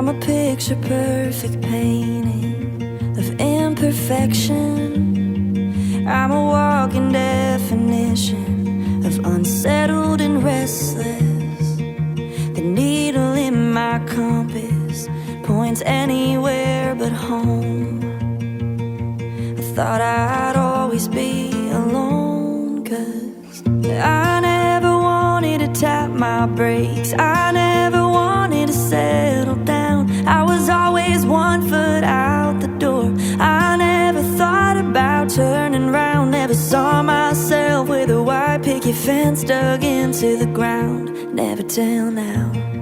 I'm a picture-perfect painting of imperfection. I'm a walking definition of unsettled and restless. The needle in my compass points anywhere but home. I thought I'd always be alone, 'cause I never wanted to tap my brakes. I never wanted to settle down. I was always one foot out the door. I never thought about turning round. Never saw myself with a white picket fence dug into the ground. Never till now.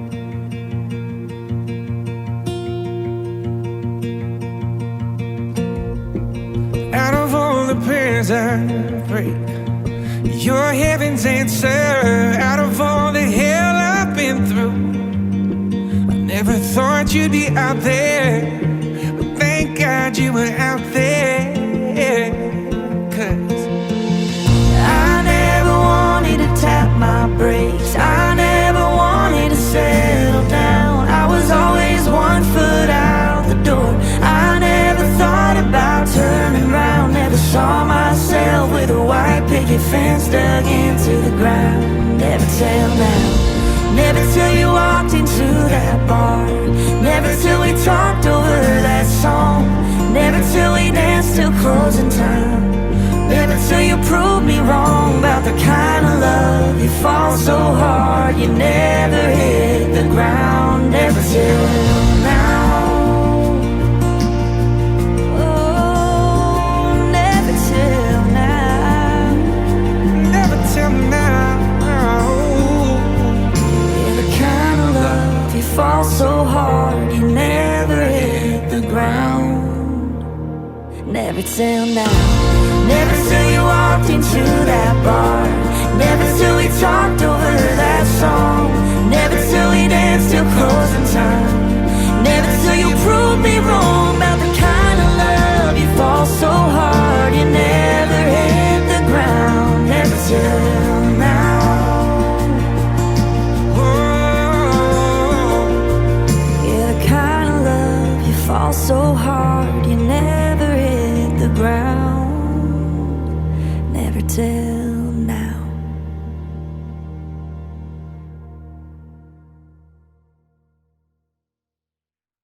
Out of all the prayers I prayed, you're heaven's answer. Out of all the hell I've been through, I never thought you'd be out there, but thank God you were out there. 'Cause I never wanted to tap my brakes. I never wanted to settle down. I was always one foot out the door. I never thought about turning round. Never saw myself with a white picket fence dug into the ground. Never till now. Never till you walked into that bar. Never till we talked over that song. Never till we danced till closing time. Never till you proved me wrong about the kind of love you fall so hard you never hit the ground. Never till now. Oh, never till now. never till now. Yeah, the kind of love you fall so hard you never hit the ground. Never till now. Never till you walked into that bar. Never till we talked over that song. Never till we danced till closing time. Never till you proved me wrong about the kind of love you fall so hard you never hit the ground. Never till now. Yeah, the kind of love you fall so hard you never hit the ground. Never till